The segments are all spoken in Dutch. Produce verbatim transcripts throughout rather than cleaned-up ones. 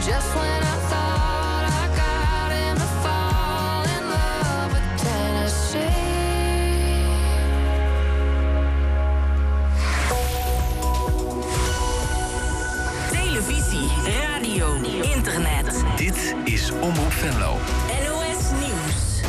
Just when I thought I got him to fall in love with Tennessee. Televisie, radio, internet. Dit is Omroep Venlo. N O S Nieuws.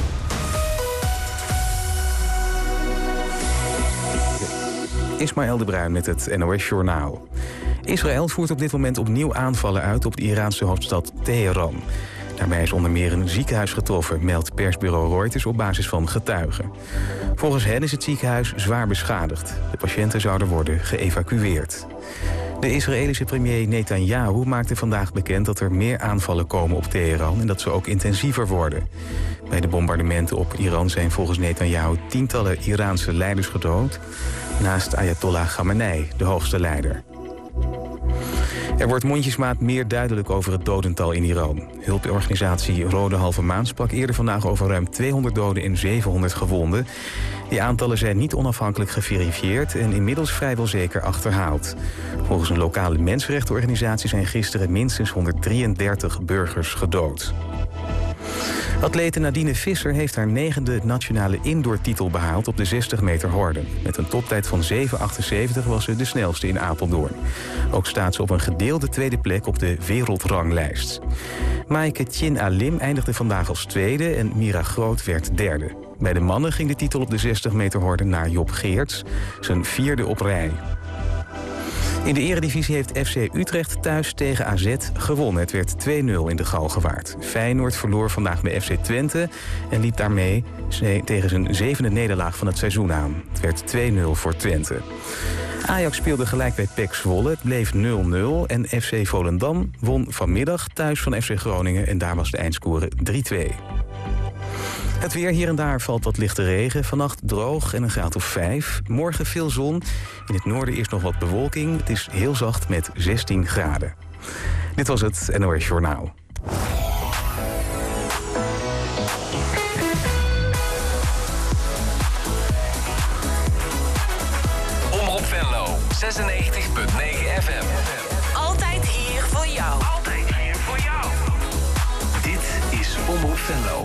Ismaël de Bruin met het N O S Journaal. Israël voert op dit moment opnieuw aanvallen uit op de Iraanse hoofdstad Teheran. Daarbij is onder meer een ziekenhuis getroffen, meldt persbureau Reuters op basis van getuigen. Volgens hen is het ziekenhuis zwaar beschadigd. De patiënten zouden worden geëvacueerd. De Israëlische premier Netanyahu maakte vandaag bekend dat er meer aanvallen komen op Teheran en dat ze ook intensiever worden. Bij de bombardementen op Iran zijn volgens Netanyahu tientallen Iraanse leiders gedood, naast Ayatollah Khamenei, de hoogste leider. Er wordt mondjesmaat meer duidelijk over het dodental in Iran. Hulporganisatie Rode Halve Maan sprak eerder vandaag over ruim tweehonderd doden en zevenhonderd gewonden. Die aantallen zijn niet onafhankelijk geverifieerd en inmiddels vrijwel zeker achterhaald. Volgens een lokale mensenrechtenorganisatie zijn gisteren minstens honderddrieëndertig burgers gedood. Atlete Nadine Visser heeft haar negende nationale indoortitel behaald op de zestig meter horde. Met een toptijd van zeven achtenzeventig was ze de snelste in Apeldoorn. Ook staat ze op een gedeelde tweede plek op de wereldranglijst. Maaike Tjin Alim eindigde vandaag als tweede en Mira Groot werd derde. Bij de mannen ging de titel op de zestig meter horde naar Job Geerts, zijn vierde op rij. In de eredivisie heeft F C Utrecht thuis tegen A Z gewonnen. Het werd twee nul in de Galgenwaard. Feyenoord verloor vandaag bij F C Twente en liep daarmee tegen zijn zevende nederlaag van het seizoen aan. Het werd twee nul voor Twente. Ajax speelde gelijk bij P E C Zwolle. Het bleef nul nul en F C Volendam won vanmiddag thuis van F C Groningen en daar was de eindscore drie twee. Het weer, hier en daar valt wat lichte regen. Vannacht droog en een graad of vijf. Morgen veel zon. In het noorden is nog wat bewolking. Het is heel zacht met zestien graden. Dit was het N O S Journaal. Omroep Venlo, zesennegentig punt negen F M. Altijd hier voor jou. Altijd hier voor jou. Dit is Omroep Venlo.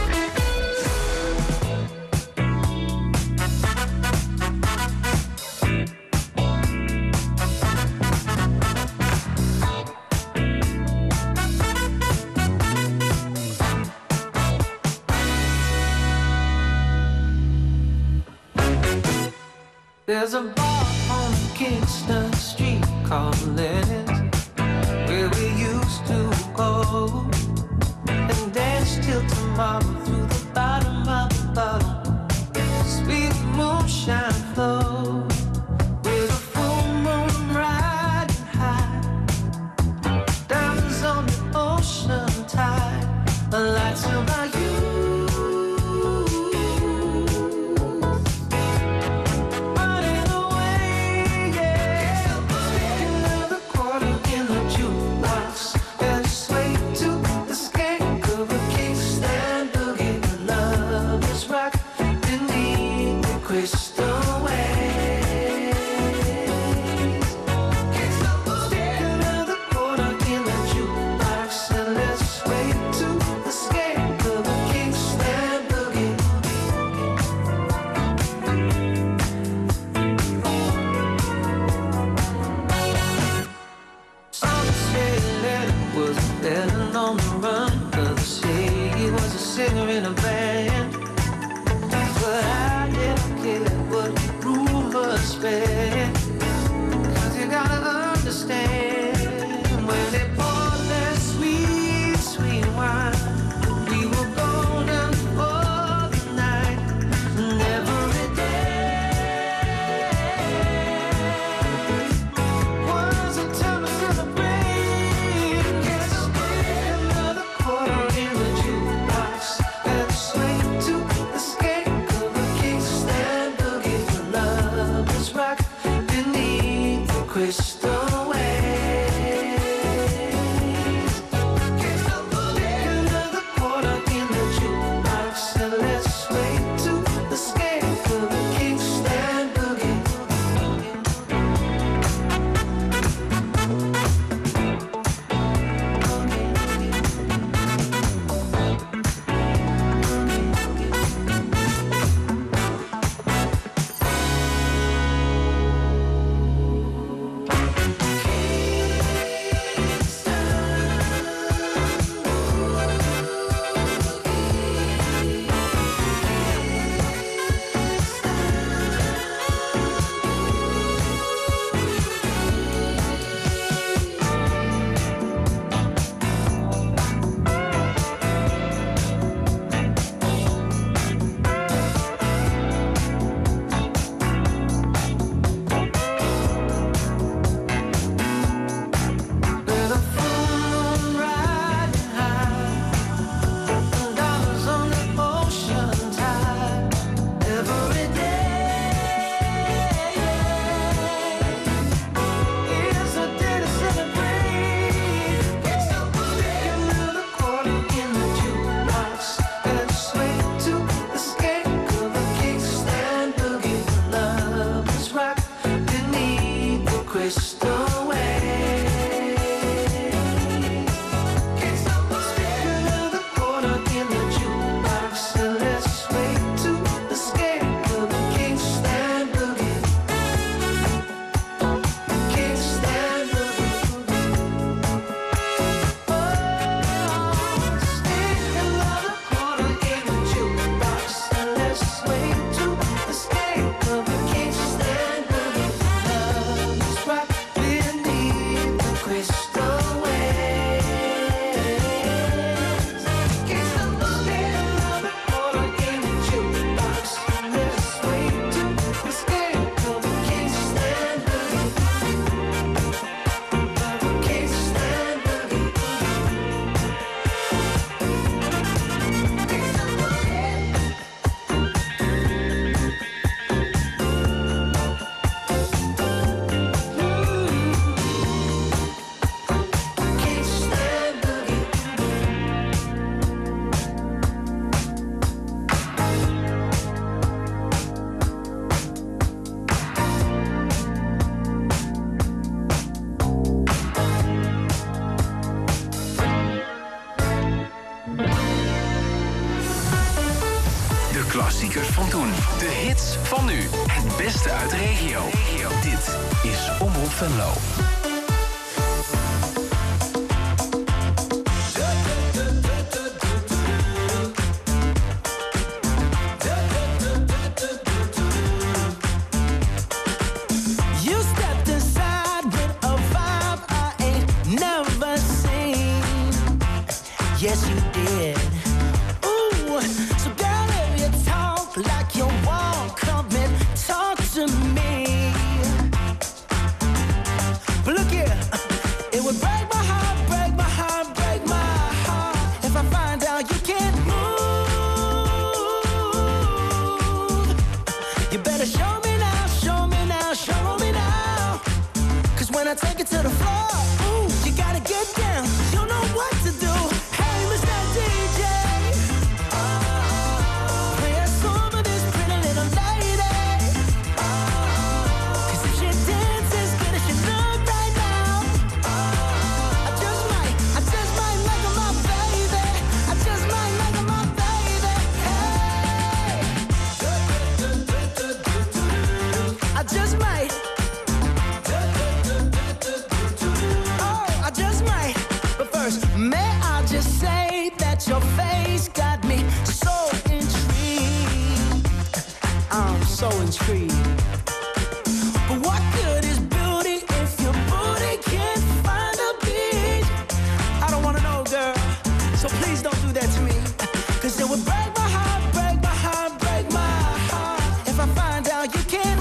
There's a bar on Kingston Street called Lenny's, where we used to go and dance till tomorrow through the bottom of the bottle. Sweet moonshine flow with a full moon riding high. Diamonds on the ocean tide, the lights of our youth. Rock klassiekers van toen. De hits van nu. Het beste uit de regio. Dit is Omroep Venlo. Yes, you did. Ooh, so girl, if you talk like you want, come and talk to me. But look here, it would break my heart, break my heart, break my heart if I find out you can't move. You better show me now, show me now, show me now. Cause when I take it to the floor, ooh, you gotta get down. You know what to do. D J, oh, play a song for this pretty little lady. Oh, cause if she dances good as she look right now, oh, I just might, I just might make her my baby. I just might make her my baby. Hey, I just might. Oh, I just might. But first, may I just say that your face got me so intrigued. I'm so intrigued. But what good is beauty if your booty can't find a beat? I don't wanna know, girl, so please don't do that to me. Cause it would break my heart, break my heart, break my heart if I find out you can't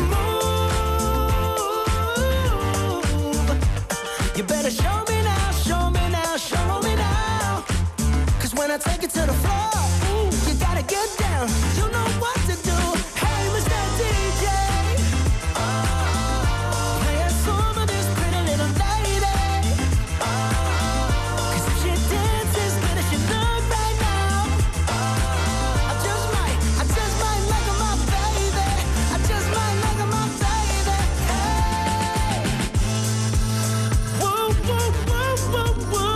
move. You better show me now, show me now, show me now. Cause when I take it to the floor, ooh, you gotta get down. You know what to do. Hey, Mister D J, oh, play a song for this pretty little lady. Oh, cause if she dances good as she look right now, oh, I just might, I just might make her my baby. I just might make her my baby. Hey, woo, woo, woo, woo, woo.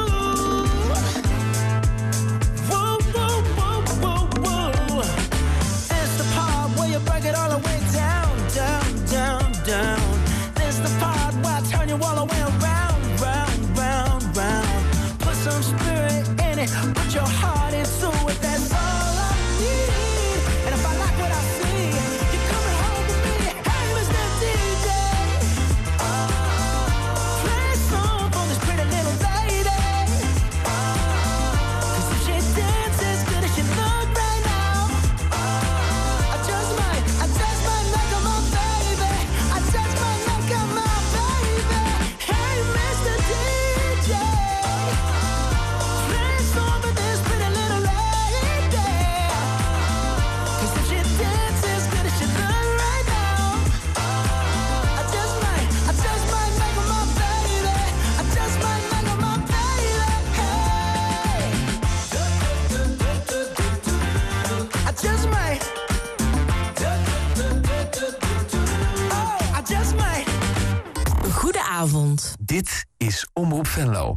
Break it all the way down, down, down, down. This the part where I turn you all the way around, round, round, round. Put some spirit in it, put your heart into it. That's all I need. And if I like what I see, you're coming home with me. Hey, Mister D J, oh, play a song for this pretty little lady. Oh, cause if she dances good as she look right now, oh, I just might, I just might make her my baby. I just might make her my baby. Hey, Mister D J, play a song for this pretty little lady. Cause if she dances good as she look right now, I just might, I just might make her my baby. I just might make her my baby. Hey, I just might. Oh, I just might. Goedenavond. Dit is Omroep Venlo.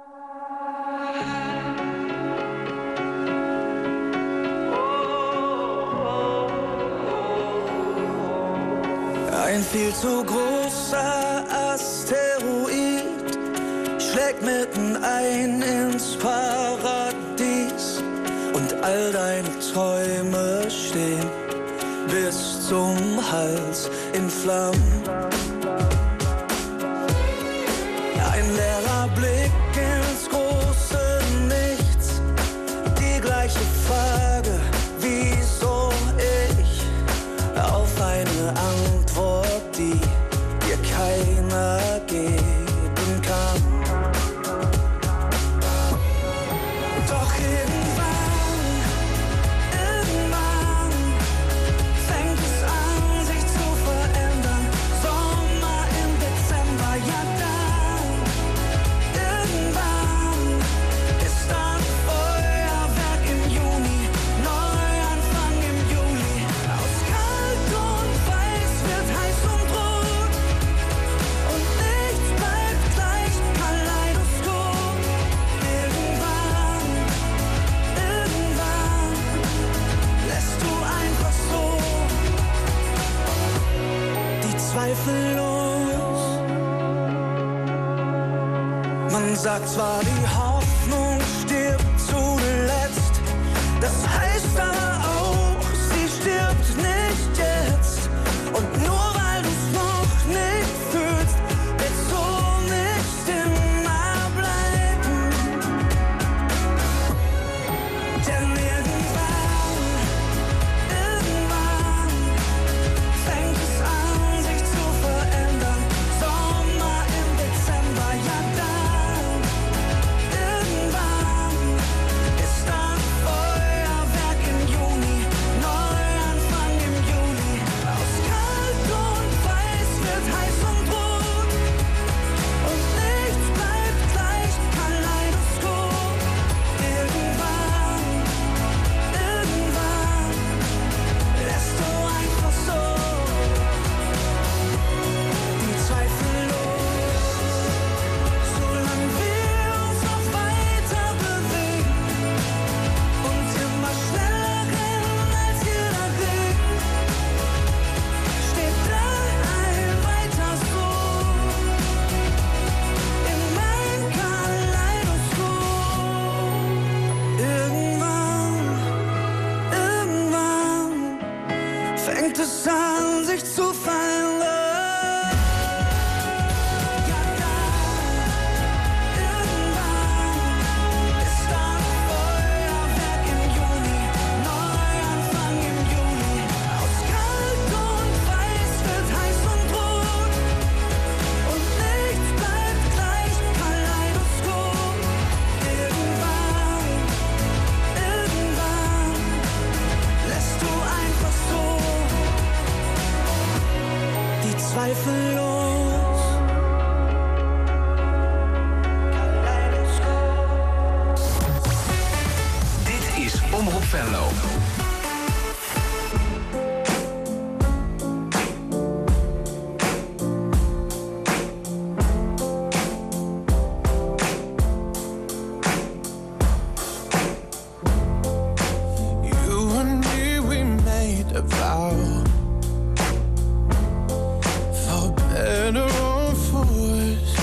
Ein viel zu großer Asteroid schlägt mitten ein ins Paradies und all deine Träume stehen bis zum Hals in Flammen. Ein leerer Blick ins große Nichts, die gleiche Frage, wieso ich, auf eine Antwort, die dir keiner geben kann. Doch irgendwann, irgendwann fängt es an, sich zu verändern. Sommer im Dezember, ja dann. Irgendwann ist dann Feuerwerk im Juni, Neuanfang im Juli. Aus kalt und weiß wird heiß und rot und nichts bleibt gleich, Kaleidoskop. Irgendwann, sagt zwar, die Hoffnung stirbt zuletzt, das heißt aber auch, sie stirbt nicht jetzt. Und nur weil du's noch nicht fühlst, wird's so nicht immer bleiben. Denn irgendwann, irgendwann fängt es an, sich zu verändern. Sommer im Dezember, ja dann. Irgendwann ist dann Feuerwerk im Juni, Neuanfang im Juli. Aus kalt und weiß wird heiß und rot. Und nichts bleibt gleich, Kaleidoskop. Irgendwann, irgendwann lässt du einfach so die Zweifel los. Solange wir uns noch weiter bewegen und immer schneller rennen als jeder Regen, steht da ein weiter so in mein Kaleidoskop. Irgendwann, irgendwann fängt es an, sich zu verändern. Ja, dann, irgendwann ist dann Feuerwerk im Juni, Neuanfang im Juli. Aus kalt und weiß wird heiß und rot. Und nichts bleibt gleich, Kaleidoskop. Irgendwann, irgendwann lässt du einfach so die Zweifel los. Kaleidoskop. Dit is Omroep Venlo. You and me, we made a vow. For better or for worse.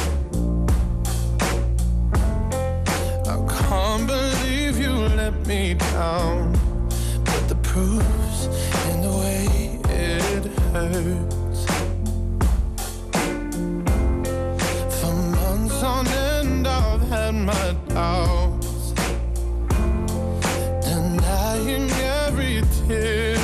I can't believe you let me down. But the proof's in the way it hurts. For months on end, I've had my doubts, denying every tear.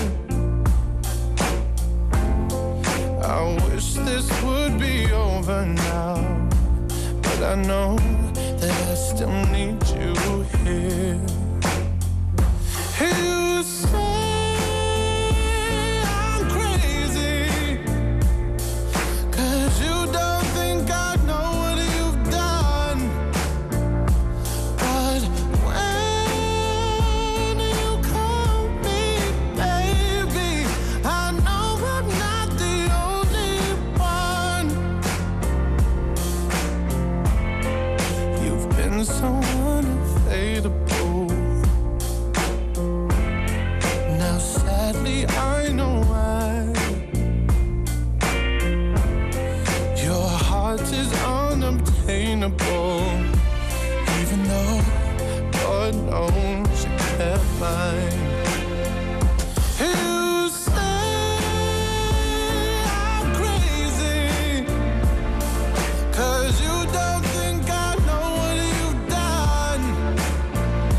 I wish this would be over now, but I know that I still need you here. You say I'm crazy, 'cause you don't think I know what you've done. But when you call me baby, I know I'm not the only one. You've been so unavailable. Now sadly I know why. Your heart is unobtainable, even though God knows you kept mine. You say I'm crazy, 'cause you don't think I know what you've done.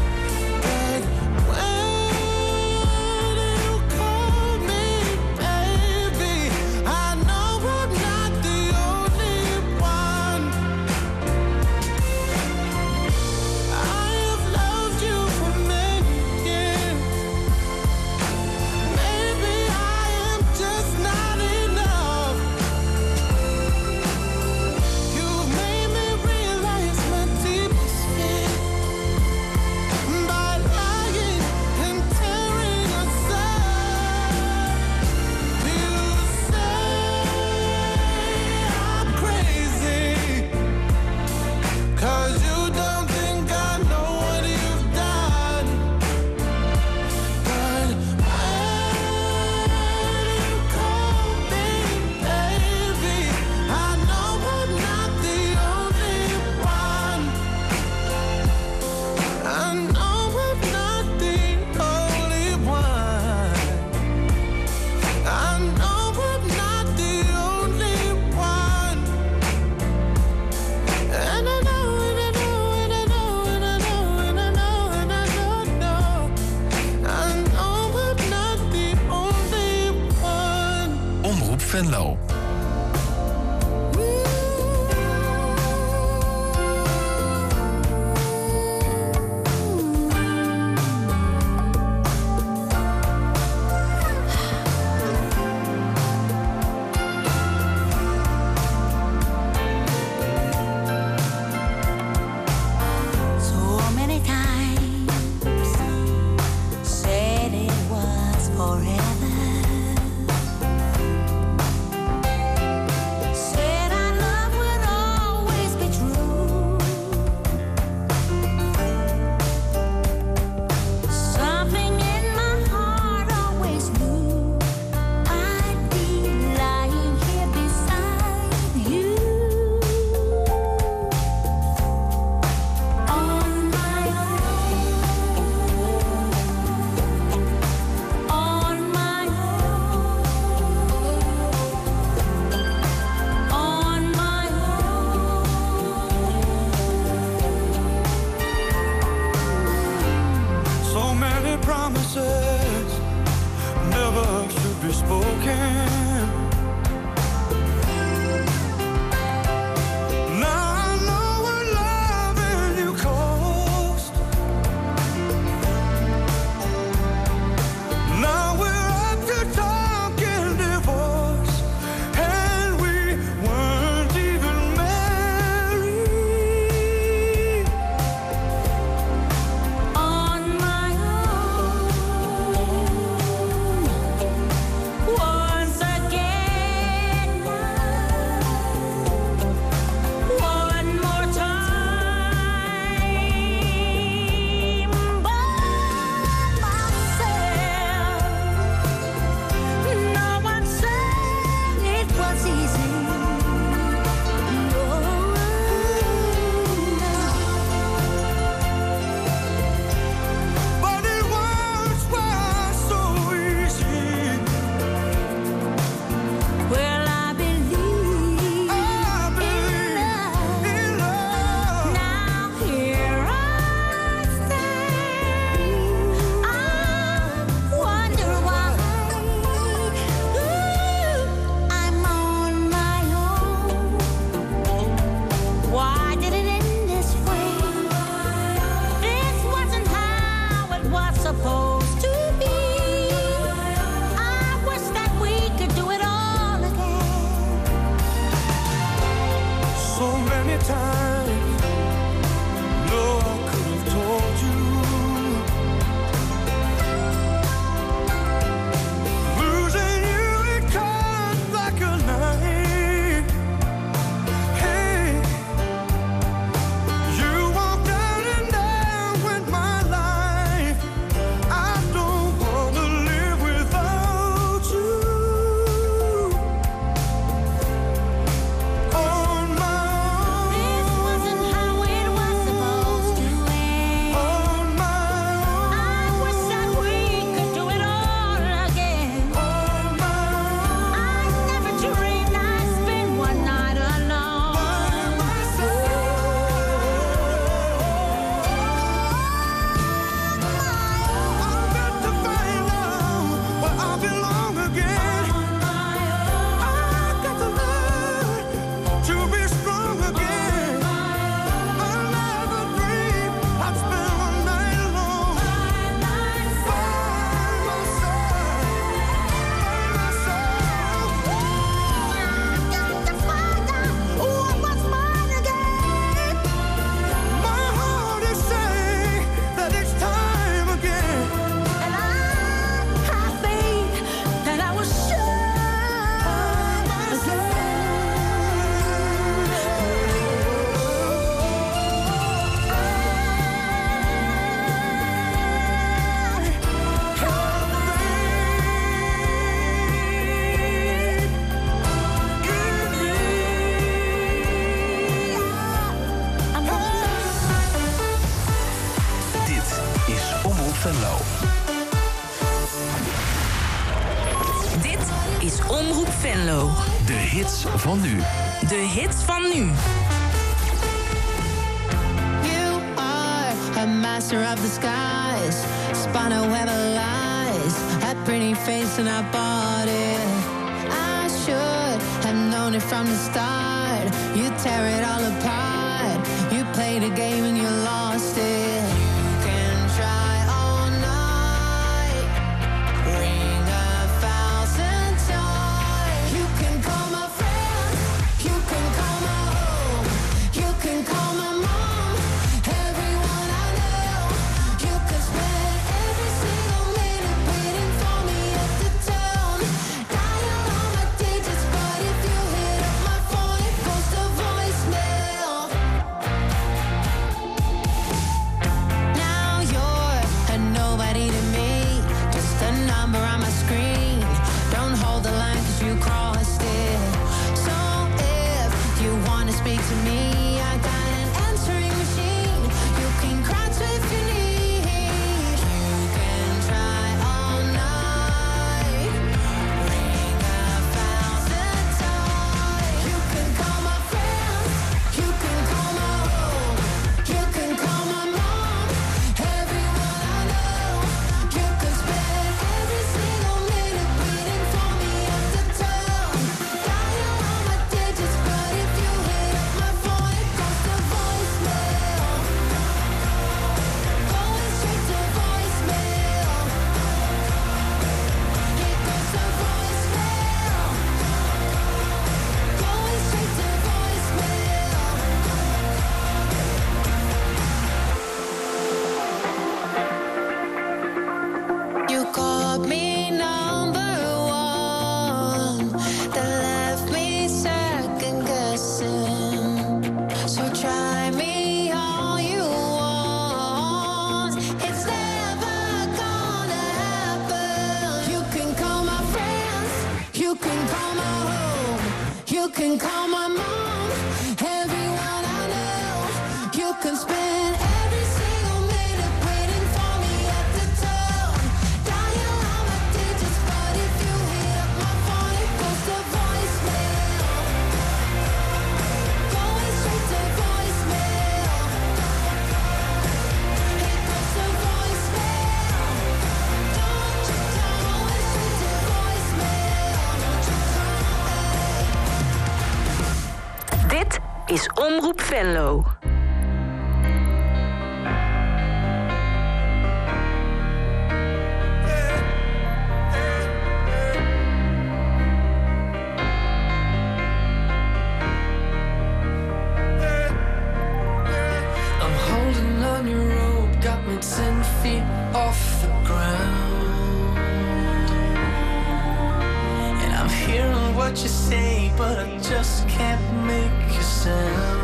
Venlo. Venlo. Dit is Omroep Venlo. De hits van nu. De hits van nu. You are a master of the skies, spun a web of lies, that pretty face and that body. I should it from the start. You tear it all apart. You played a game and you lost it. You can try all night, ring a thousand times. You can call my friends, you can call my home, you can call my mom, everyone I know. You can spend every single minute waiting for me at the town. Dial all my digits, but if you hit up my phone, it goes to voicemail. Now you're a nobody to me, just a number on my screen. Don't hold the line cause you crossed it. So if you wanna speak to me, I got an answering machine. You can cry to if you need. You can try all night, ring a thousand times. You can call my friends, you can call my home, you can call my mom, everyone I know. You can spend every single minute waiting for me at the town. Dial all my digits, but if you hit up my phone, it goes to voicemail. Going straight to voicemail. It goes to voicemail. Going straight to voicemail. You called me number one, that left me second guessing. So try me all you want, it's never gonna happen. You can call my friends, you can call my home, you can call my mom, everyone I know. You can spend every single minute waiting for me at the town. Dial all my digits, but if you hit up my phone, it goes to voicemail. Going straight to voicemail. It goes to voicemail. Don't you call it straight to voicemail. Don't you call it. Dit is Omroep Venlo. I'm holding on your rope, got me ten feet off the ground. And I'm hearing what you say, but I just can't make a sound.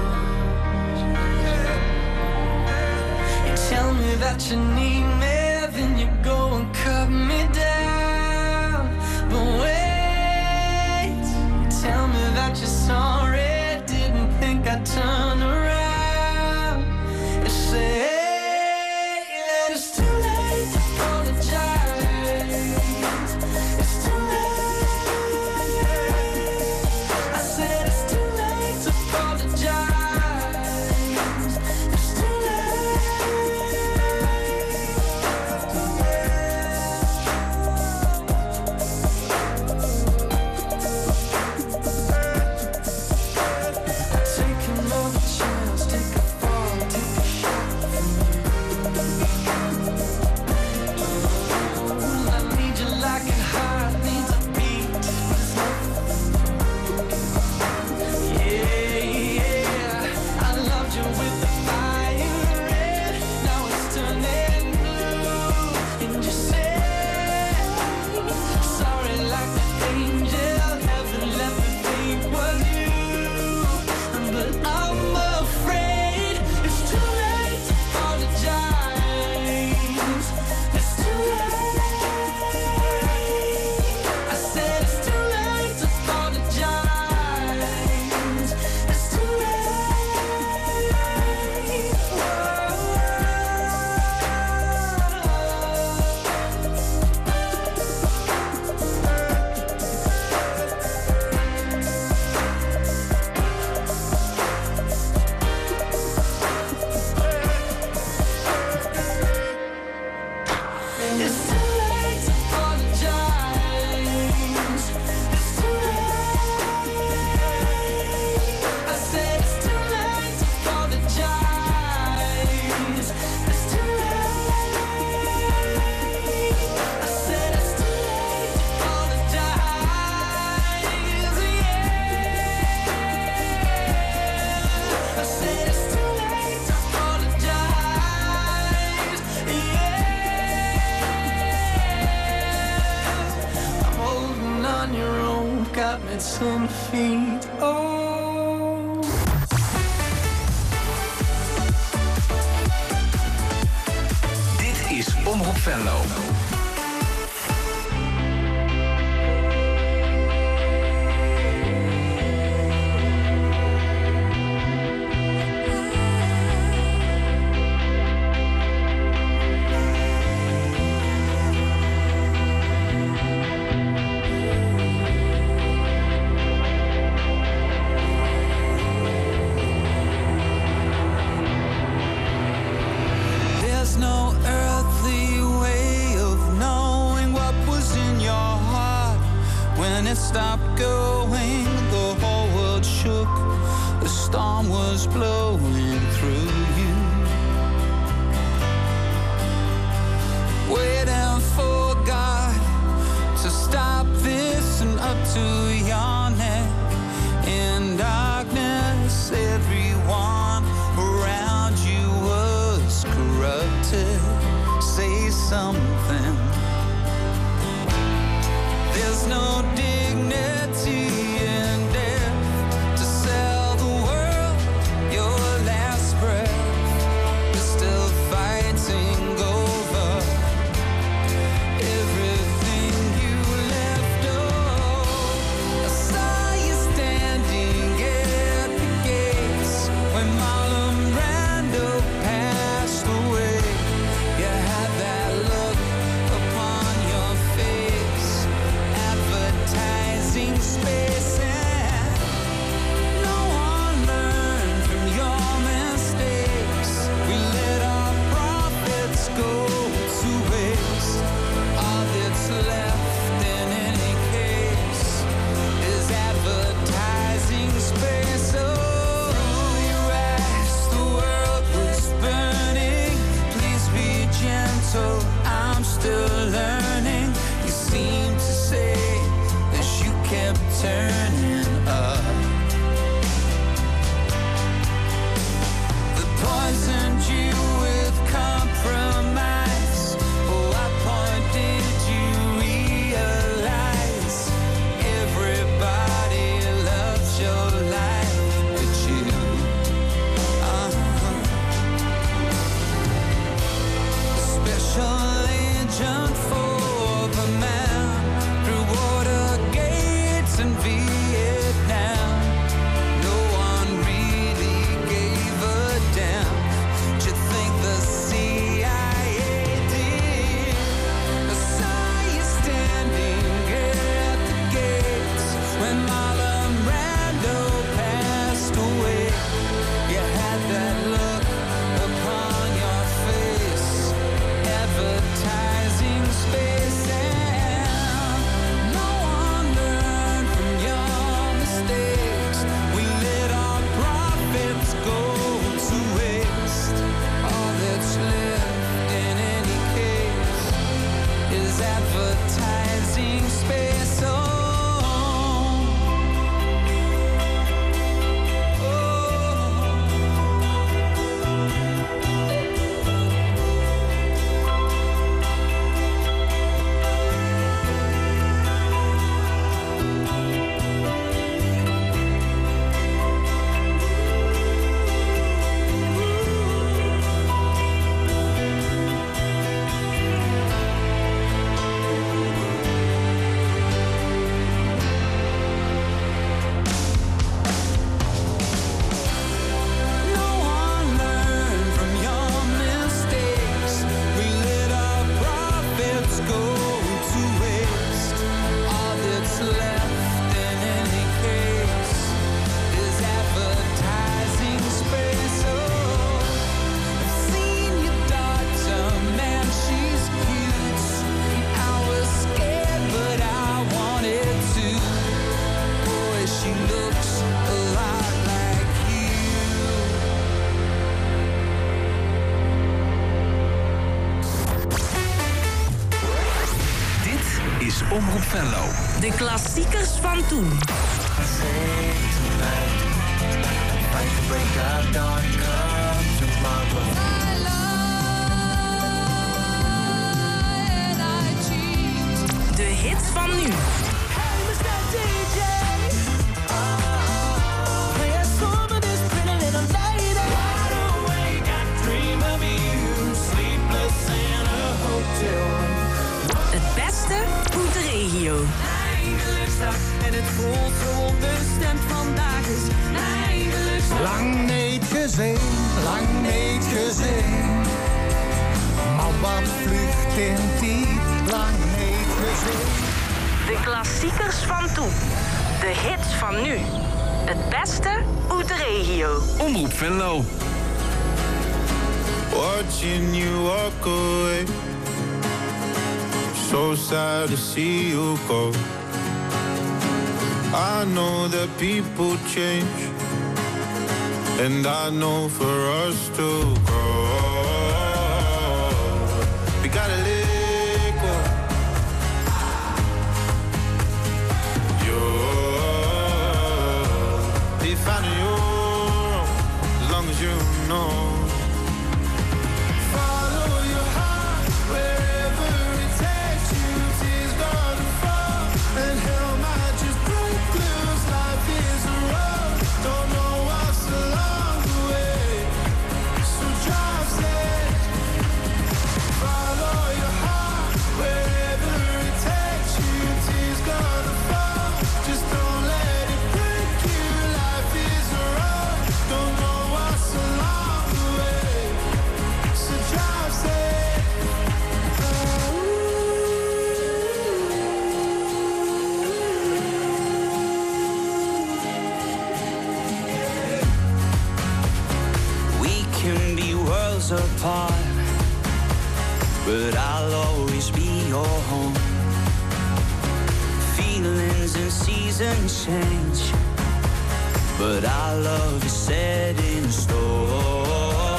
You tell me that you need me, then you go and cut me down. But wait, you tell me that you're sorry, didn't think I'd turn around and say that it's too late to apologize. It's too late. I said it's too late to apologize. It's too late. had some feet. Oh, Dit is Omroep Venlo. Stopped going, the whole world shook. The storm was blowing through you. Waiting for God to stop this and up to your neck. In darkness, everyone around you was corrupted. Say something. There's no dignity in death to sell the world your last breath. We're still fighting over everything you left. Oh, I saw you standing at the gates when Marlon Brando passed away. You had that look upon your face, advertising space, and no one learned from your mistakes. We let our profits go to waste. All that's left in any case is advertising space. Oh, you asked, the world was burning. Please be gentle, I'm still learning. You seem to say as you kept turning up, they poisoned you with compromise. Oh, at what point did you realize everybody loves your life but you? Uh-huh. Special agent for the man through water gates in Vietnam. No one really gave a damn. Did you think the C I A did? I saw you standing at the gates when Marlon Brando passed away. You had that look upon your face, advertising space, and no one learned from your mistakes. We let our profits go to waste. All that's left in any case is advertising space. Oh, no one learned from your mistakes. We let our profits go to waste. All that's left in any case is advertising space. Oh, I've seen your daughter, man, she's cute. I was scared, but I wanted to. Boy, she looks a lot like you. Dit is Omroep Venlo. De klassiekers van toen. De hits van nu. in die lang heet gezeten. De klassiekers van toen. De hits van nu. Het beste uit de regio. Omroep Venlo. Watching you walk away, so sad to see you go. I know that people change, and I know for us to grow, we gotta let go. You're be finding your own, as long as you know. Apart, but I'll always be your home. Feelings and seasons change, but our love is set in stone.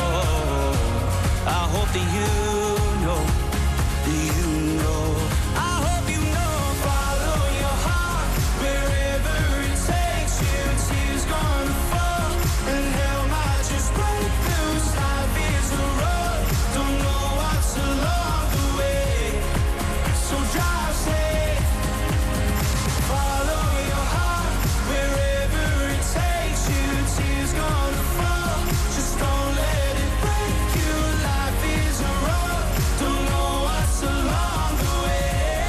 I hope that you know, that you know. I hope you know. Follow your heart wherever it takes you. Tears gonna fall and hell might just break loose. Life is a road, don't know what's along the way, so drive safe. Follow your heart wherever it takes you. Tears gonna fall, just don't let it break you. Life is a road, don't know what's along the way.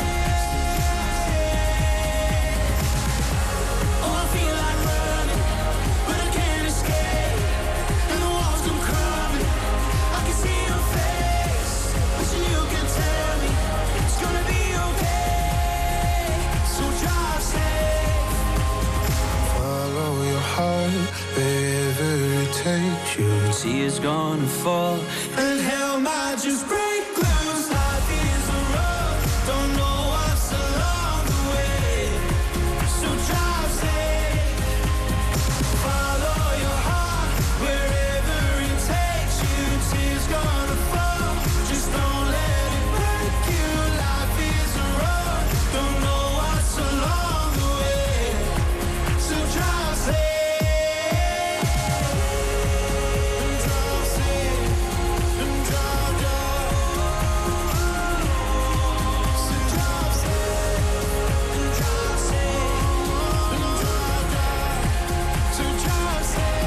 Oh, I feel like running, but I can't escape, and the walls come crumbling. I can see your face, wishing you can tell me it's gonna be okay, so drive safe. Follow your heart wherever it takes you. Tears gonna fall and hell might just break loose. Life is a road, don't know what's along the way, so drive safe. Follow your heart wherever it takes you. Tears gonna fall, just don't let it break you. Life is a road, don't know what's along the way, so drive safe. And drive safe, and drive, drive. So drive safe, and drive safe, and drive, drive. So drive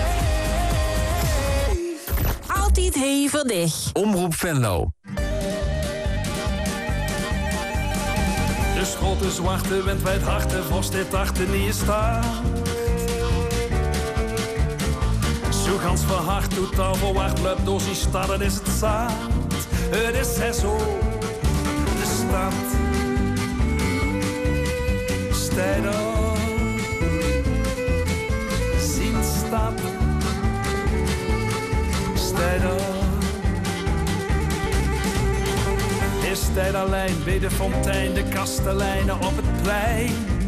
safe. Altijd hevig. Omroep Venlo. De grote zwarte wind wijd harten, vorst dit achter niet staat. Zo gans verhard, totaal verwacht, loopt door die stad, het is het zaad. Het is zes zo, de stad. Stijden, zien stad. Stijden. Is tijd alleen bij de fontein, de kasteleinen op het plein.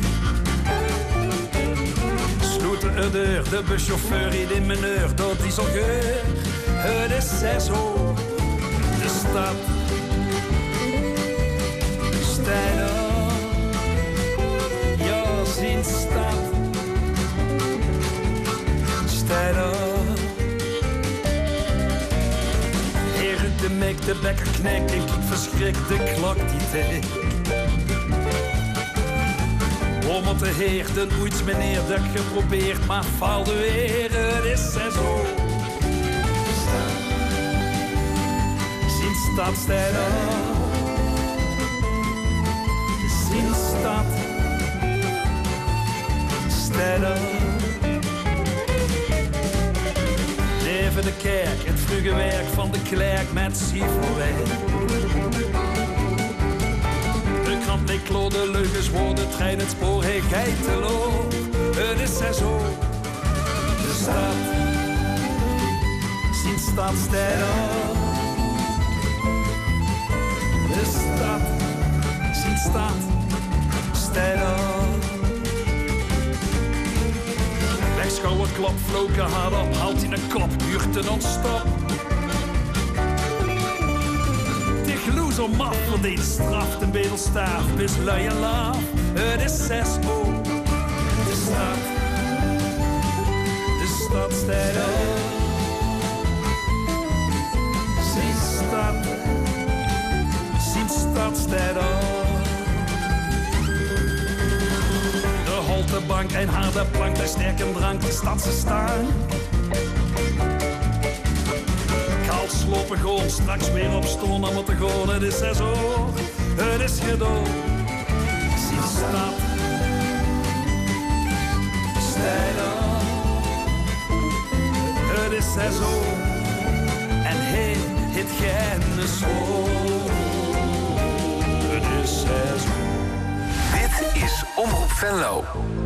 Sloeten de deur, de buschauffeur in de meneur, door dieselgeur. Het is zes uur, de stad. Stijden, ja, zien stad. Stijden. De mek, de bekker knek en ik verschrik de klok die tik. Om op de heer, de oets meneer, dat geprobeerd, maar valde weer. Het is zes uur. Zien stadstijden. Zien stad. Stijden. Even de kerk, het vroege werk van de klerk met Sieverweg. ik kloor de leugens worden, trein het spoor, hey geitelo. Het is seizoen, de stad, zien stadstijden. De stad, zien stad, stijden. Wegschouwer, klap, vloken, hard op, haalt in een kop, buurt non-stop. Zo maf verdient straf, de bedelstaaf, bis lui en laaf. Het is zes uur. De stad, de stadstijden. Zien stad, zien stadstijden. De holtebank, een harde plank, de sterke drank, de stadse staan. Slopen gewoon, straks weer op stoel, dan moet er gewoon, het is zes uur, het is gedaan. Zie de stad, stijden, het is zes uur, en hey, het gennis hoor, het is zes uur. Dit is Omroep Venlo.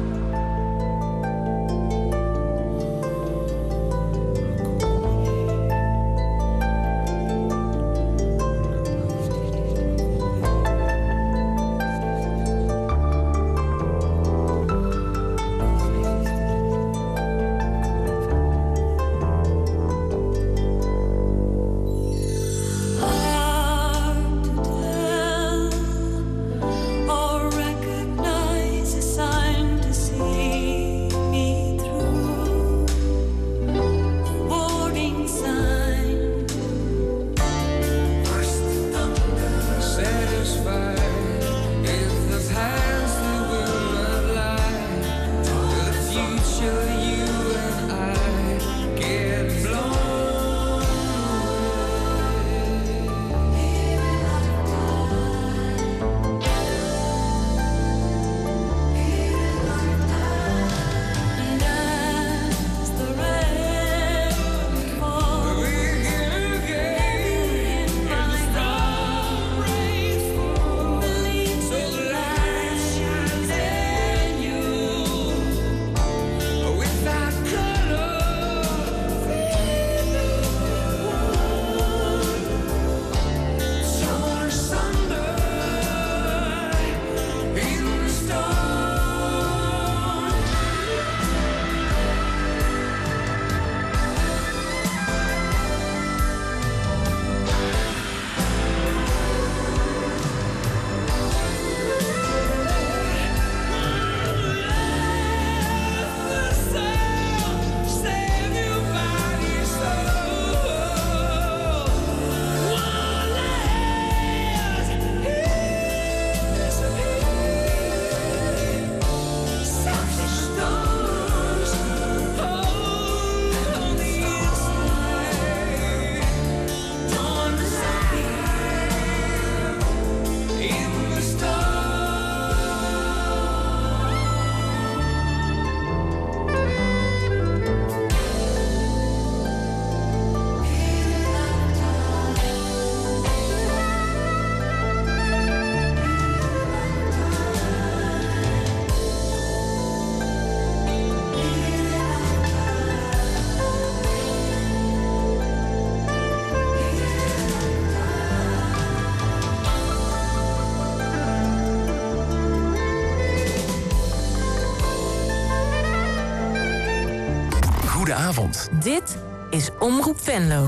Goedenavond. Dit is Omroep Venlo.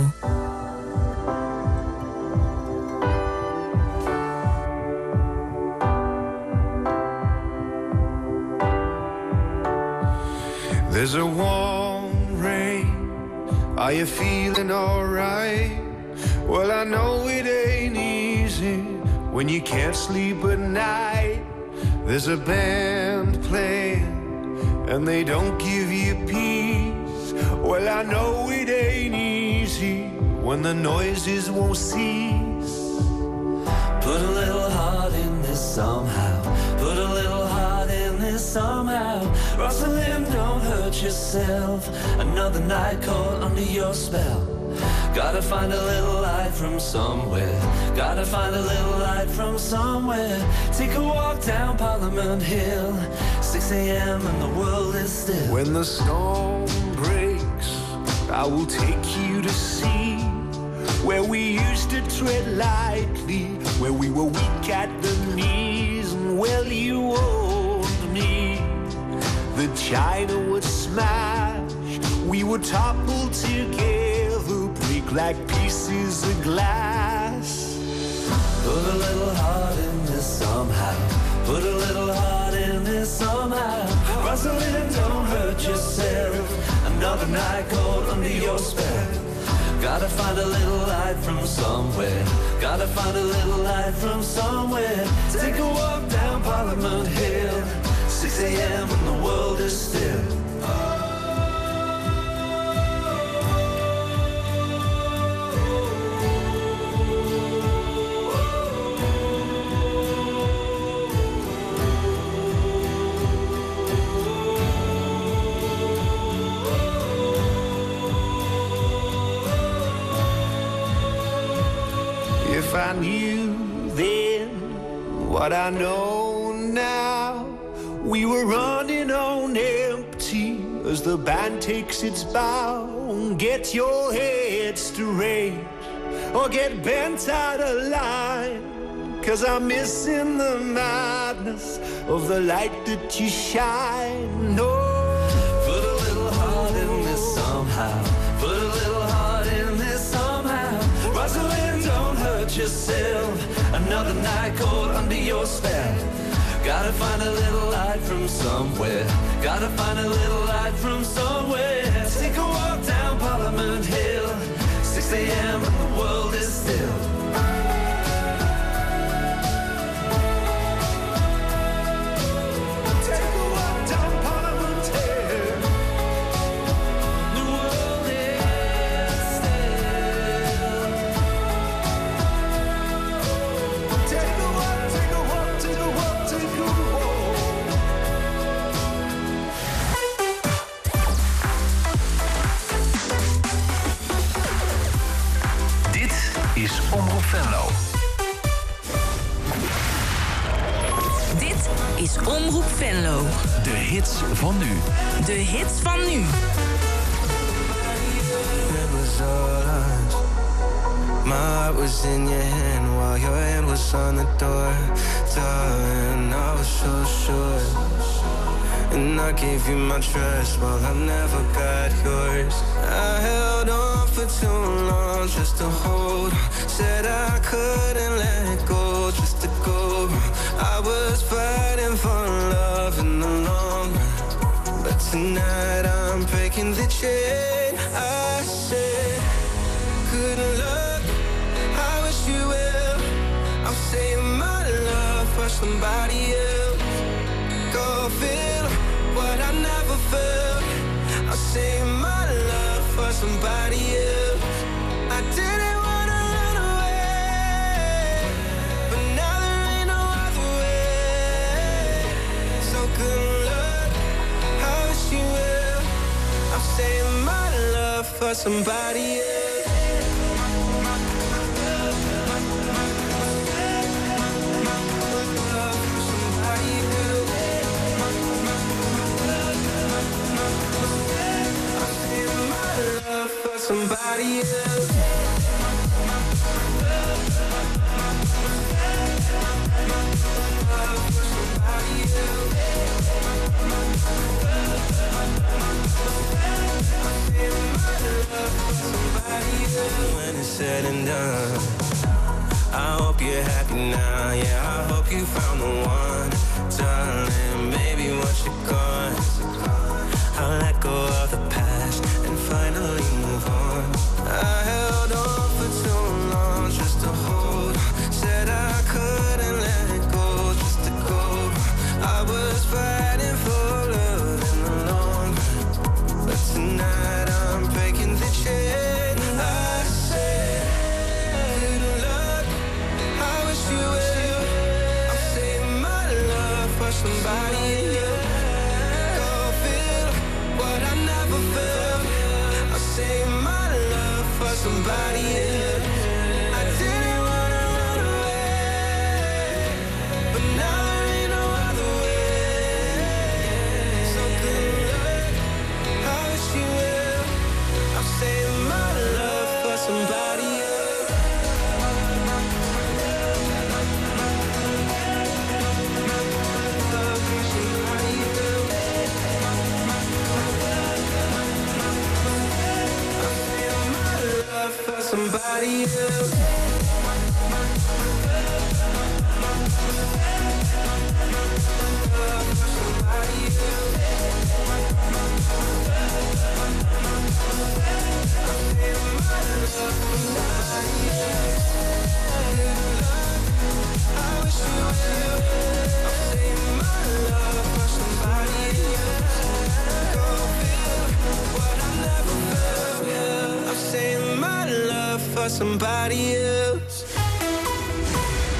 There's a warm rain. Are you feeling alright? Well, I know it ain't easy when you can't sleep at night. There's a band playing and they don't give you peace. Well, I know it ain't easy when the noises won't cease. Put a little heart in this somehow. Put a little heart in this somehow. Rosalind, don't hurt yourself. Another night caught under your spell. Gotta find a little light from somewhere. Gotta find a little light from somewhere. Take a walk down Parliament Hill. six a.m. and the world is still. When the storm breaks, I will take you to see where we used to tread lightly, where we were weak at the knees, and well, you owned me. The china would smash, we would topple together, break like pieces of glass. Put a little heart in this somehow. Put a little heart in this somehow. Rosalind, don't hurt yourself. Another night cold under your spell. Gotta find a little light from somewhere. Gotta find a little light from somewhere. Take a walk down Parliament Hill. six a.m. when the world is still. If I knew then what I know now, we were running on empty as the band takes its bow. Get your head straight or get bent out of line, 'cause I'm missing the madness of the light that you shine. No. Put a little heart in this somehow. Put a little heart in this somehow. Rosalind, don't hurt yourself. Another night cold under your spell. Gotta find a little light from somewhere. Gotta find a little light from somewhere. Take a walk down Parliament Hill. six a.m. and the world is still. Take a walk down Parliament Hill. The world is still. Take a walk, take a walk, take a walk, take a walk. Dit is Omroep Venlo. Dit is Omroep Venlo. De hits van nu. De hits van nu. It was all us. My heart was in your hand while your hand was on the door. Darling, I was so sure. And I gave you my trust while I never got yours. I held on for too long just to hold on. Said I couldn't let go just to go. I was fighting for love in the long run. But tonight I'm breaking the chain. I said, good luck, I wish you well. I'm saving my love for somebody else. Go feel what I never felt. I'll save my love for somebody else. I didn't wanna run away, but now there ain't no other way. So good luck, I wish you well. I'm saving my love for somebody else. Somebody else. When it's said and done, I hope you're happy now. Yeah, I hope you found the one, darling. Maybe once you're gone, I'll let go of the past and finally move on. I held on for too long just to hold on. Said I couldn't let go just to go. I was fighting for love in the long run. But tonight I'm breaking the chain. I said, good luck, I wish you well. I'm saving my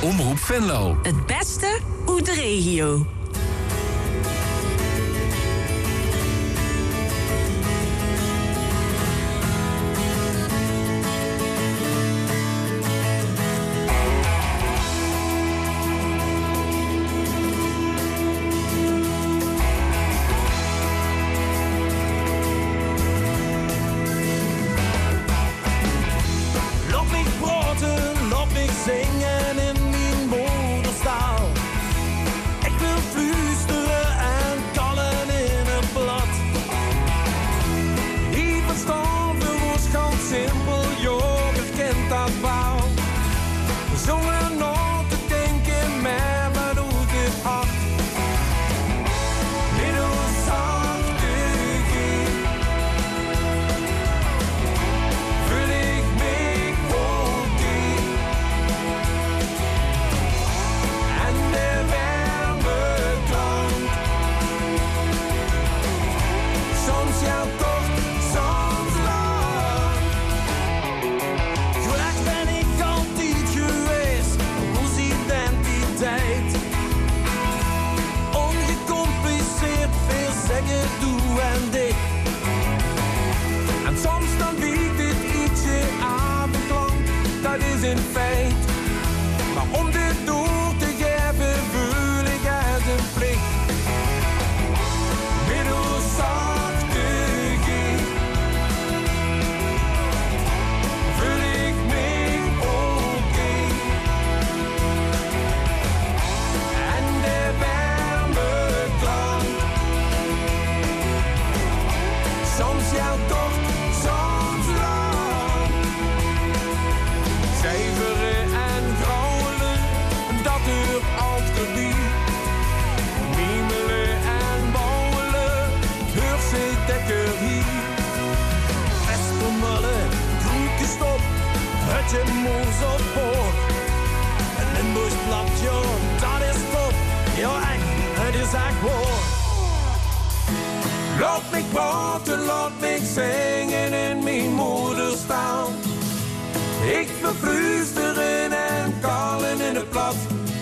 Omroep Venlo. Het beste uit de regio. Laat mich praten, laat mich zingen in mijn moederstaal. Ik wil fluisteren en kallen in het blad. Ik verstaan de woord ganz simpel, joh, ik ken dat wel. Zonder na te denken, maar wat doet dit hart? Middel zachte ging, vul ik me voor die. En de warme klank, soms ja toch, soms lang. Graag ben ik altijd geweest, onze identiteit. Ongecompliceerd, veel zeggen, doe en dit. En soms dan biedt dit ietsje avondklank, dat is een feit. Maar om dit door te geven, voel ik als een plicht. Middel zachte G, vul ik me oké. En de warme klank, soms jouw tocht, soms lang. Cijferen en grauwelen, dat duurt altijd niet. Miemelen en bouwelen, het zit dekker hier. Westermullen, groentjes op, het je moes op boord. Een Limburgs platje, dat is top. Ja, echt, het is echt woord. Laat mich praten, laat mich zingen in mijn moederstaal. Ik wil fluisteren en kallen in het plat.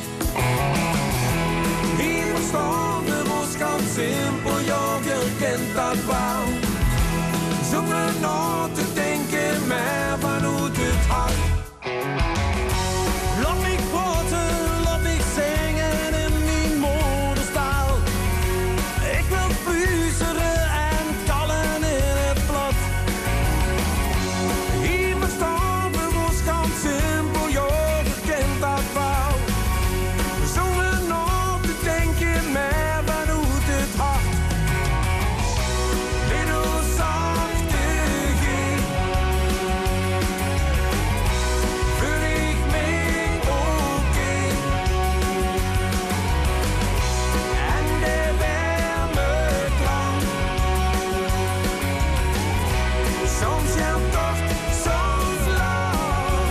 Hier verstaan de woord ganz simpel, ja, je kent dat wel. Zonder na te denken, maar vanuit het hart. Laat mich praten, laat mich zingen in mijn moederstaal. Ik wil fluisteren en kallen in het plat. Hier verstaan we ons ganz simpel, joh, je kent dat wel. Zonder na te denken, maar vanuit het hart. Middel zachte G, vul ik me oké. En de warme klank, soms jouw tocht, soms lang.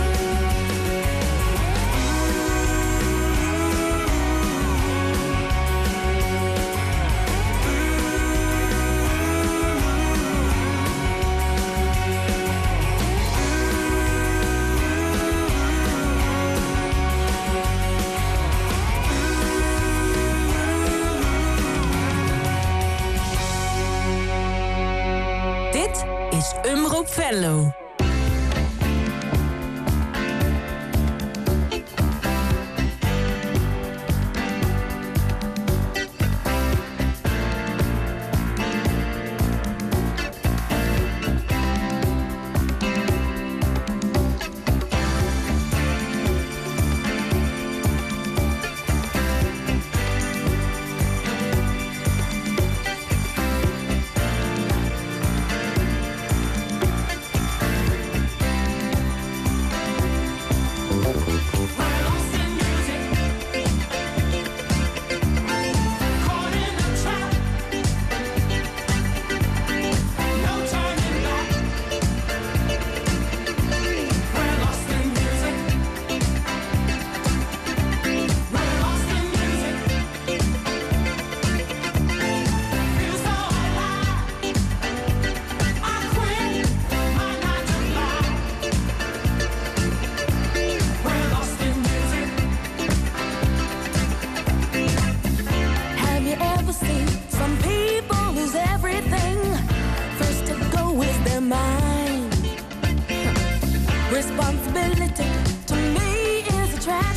Dit is Omroep Venlo.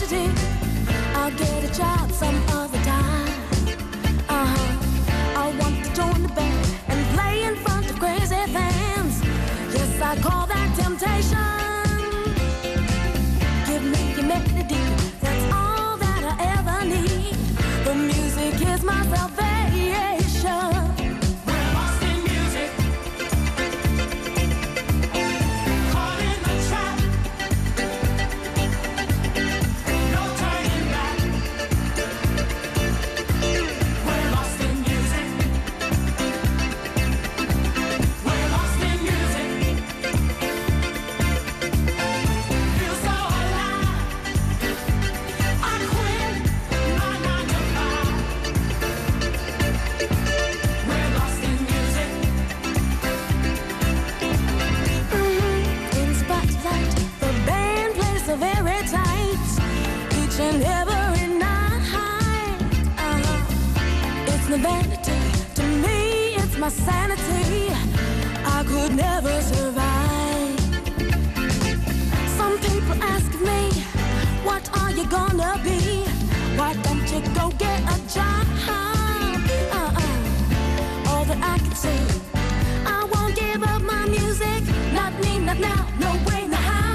tragedy. I'll get a job some other time. Uh-huh. I want to join the band and play in front of crazy fans. Yes, I call that temptation. Give me your melody, that's all that I ever need. The music is my salvation. And every night, uh, it's no vanity to me, it's my sanity. I could never survive. Some people ask me, what are you gonna be? Why don't you go get a job? Uh-uh. All that I can say, I won't give up my music. Not me, not now, no way, no how.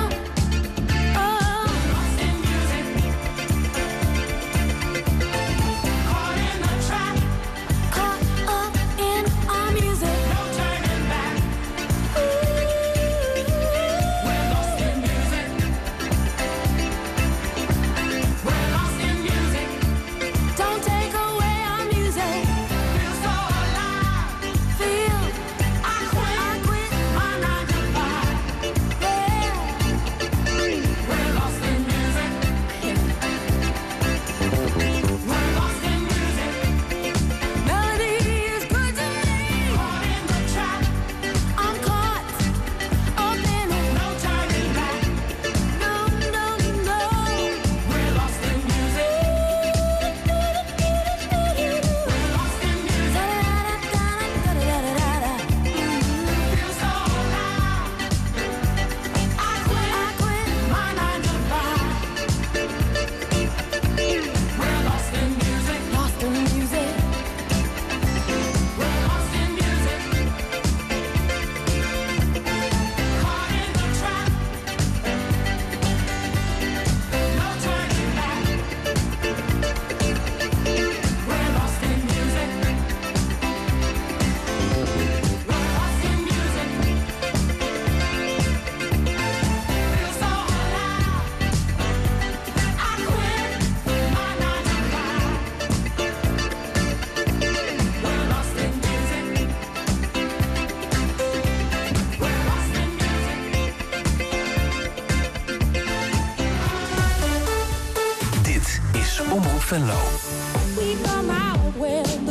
Venlo. We come out when